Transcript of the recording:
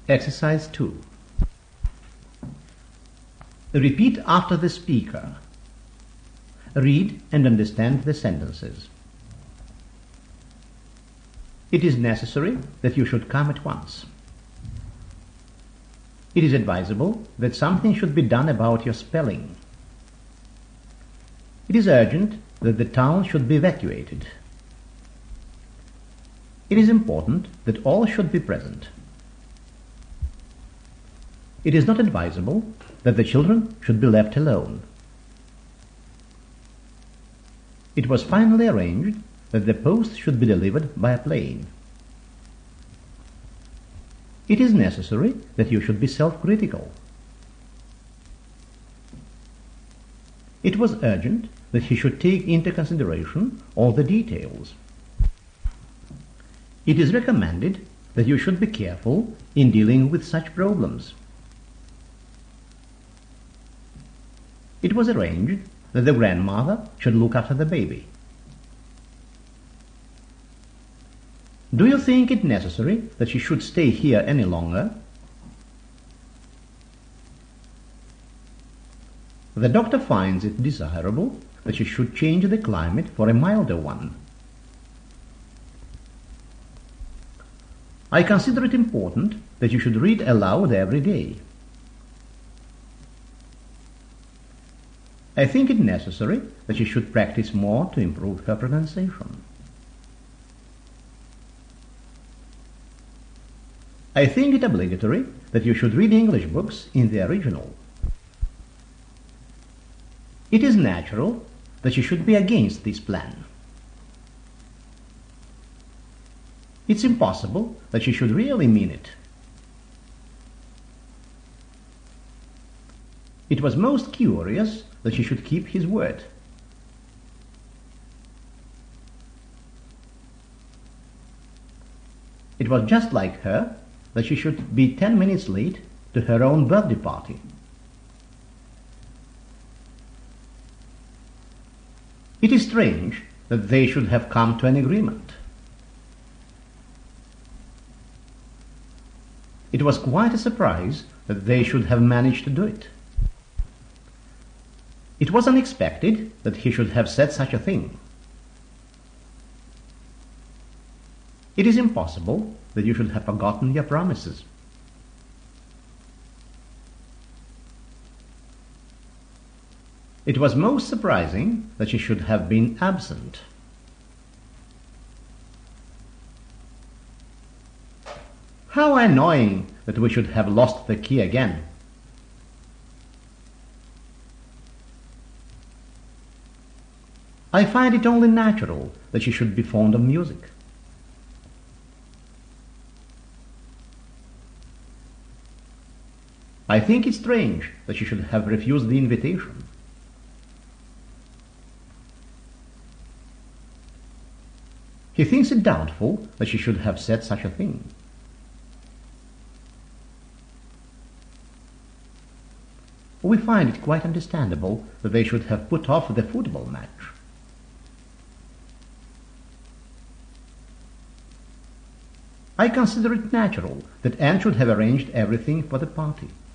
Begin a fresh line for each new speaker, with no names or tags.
Exercise 2. Repeat after the speaker. Read and understand the sentences. It is necessary that you should come at once. It is advisable that something should be done about your spelling. It is urgent that the town should be evacuated. It is important that all should be present. It is not advisable that the children should be left alone. It was finally arranged that the post should be delivered by a plane. It is necessary that you should be self-critical. It was urgent that he should take into consideration all the details. It is recommended that you should be careful in dealing with such problems. It was arranged that the grandmother should look after the baby. Do you think it necessary that she should stay here any longer? The doctor finds it desirable that she should change the climate for a milder one. I consider it important that you should read aloud every day. I think it necessary that she should practice more to improve her pronunciation. I think it obligatory that you should read English books in the original. It is natural that you should be against this plan. It's impossible that she should really mean it. It was most curious that she should keep his word. It was just like her that she should be 10 minutes late to her own birthday party. It is strange that they should have come to an agreement. It was quite a surprise that they should have managed to do it. It was unexpected that he should have said such a thing. It is impossible that you should have forgotten your promises. It was most surprising that she should have been absent. How annoying that we should have lost the key again. I find it only natural that she should be fond of music. I think it strange that she should have refused the invitation. He thinks it doubtful that she should have said such a thing. We find it quite understandable that they should have put off the football match. I consider it natural that Anne should have arranged everything for the party.